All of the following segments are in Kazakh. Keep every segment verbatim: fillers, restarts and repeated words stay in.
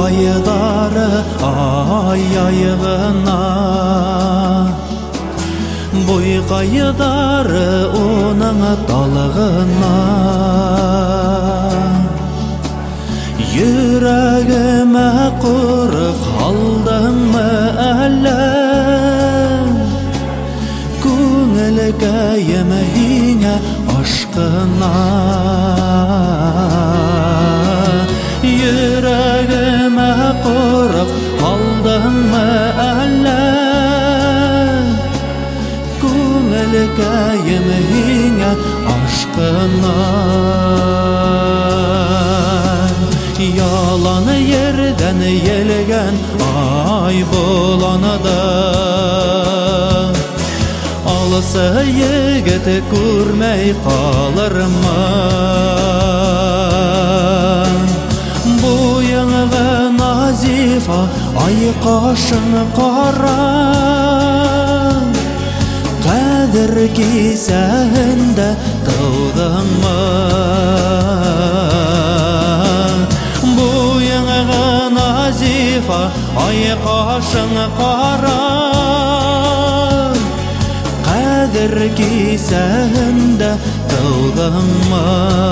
Бойқайдары ай-айғына, бойқайдары оның талығына. Жүрегіме құрық алдың мы әлі, көңіл кәйім хиңе ашқына. Жүрегіме құрық алдың мы әлі, көңіл кәйім хиңе ашқына. Яланы ерден елген ай боланыды, алысы егіт көрмей қалырмы? Бойыңғы назифа ай қашың қара, қадір кесәңді таудің мы? Назифа ай қашың қара, қадір кесәңді таудің мы?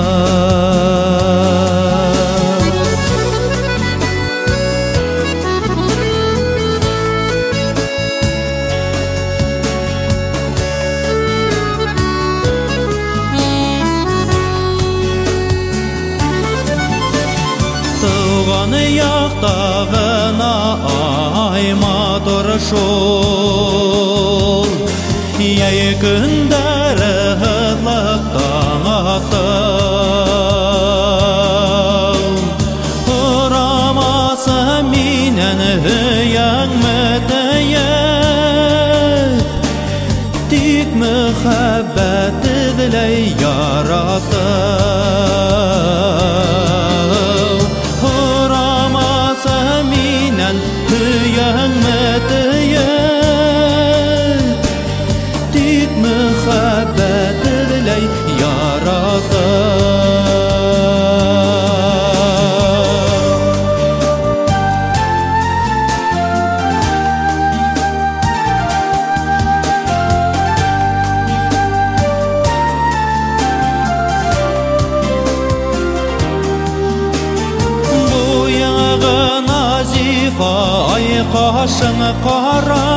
Туғаны яқтағына ай матыр шол, яй күндәрі ғыдлықтан ақтау. Ұрамасы менен үйең мүтейіп, тек мұхаббәті білей яратып. Minən hüyən müteyip, dik müxəbbət ediley yaratıb. Ай қашың қара,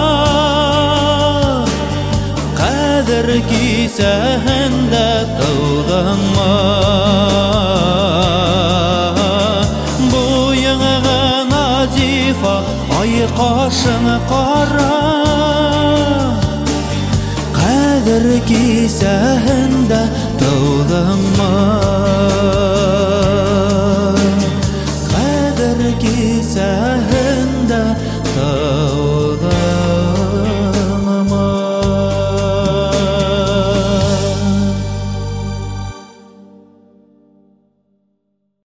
қадір кесәңді таудің мы? Бойыңғы назифа ай қашың қара, қадір кесәңді таудің мы?